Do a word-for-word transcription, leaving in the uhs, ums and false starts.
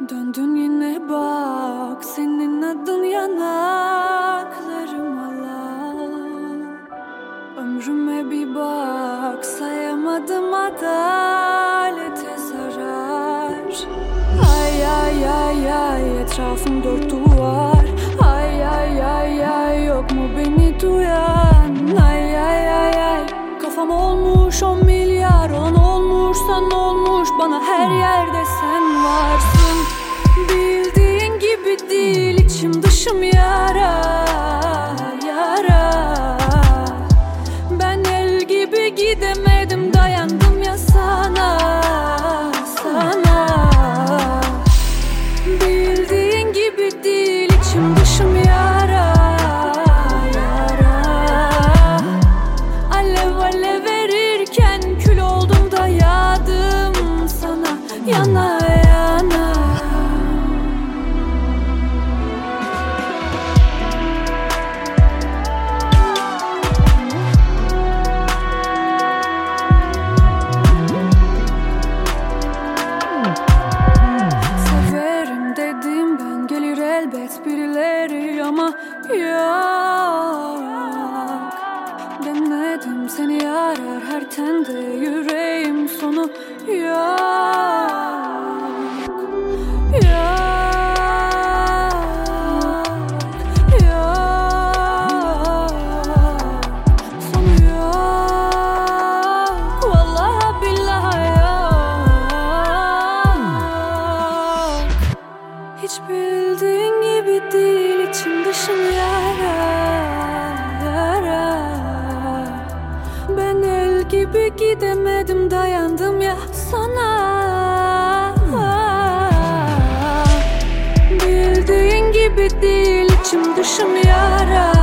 Döndün yine bak, senin adın yanaklarıma lal. Ömrüme bir bak, sayamadım adalete zarar. Ay ay ay ay, etrafım dört duvar. Ay ay ay ay, yok mu beni duyan? Ay ay ay ay, kafam olmuş on milyar. On olmuşsan olmuş, bana her yerde sen varsın. Bildiğin gibi değil, içim dışım yara yara. Ben el gibi gidemedim, dayandım ya sana sana. Bildiğin gibi değil, içim dışım yara yara. Alev alev verirken kül oldum da yağdım sana yana yana. Severim dedim ben, gelir elbet birileri ama yok. Denedim seni arar her tende, yüreğim sonu yok. Yok, yok, sonu yok. Vallahi billahi yok. Hiç bildiğin gibi değil, içim dışım yara yara. Ben el gibi gidemedim, dayandım ya sana. Bildiğin gibi değil, içim dışım yara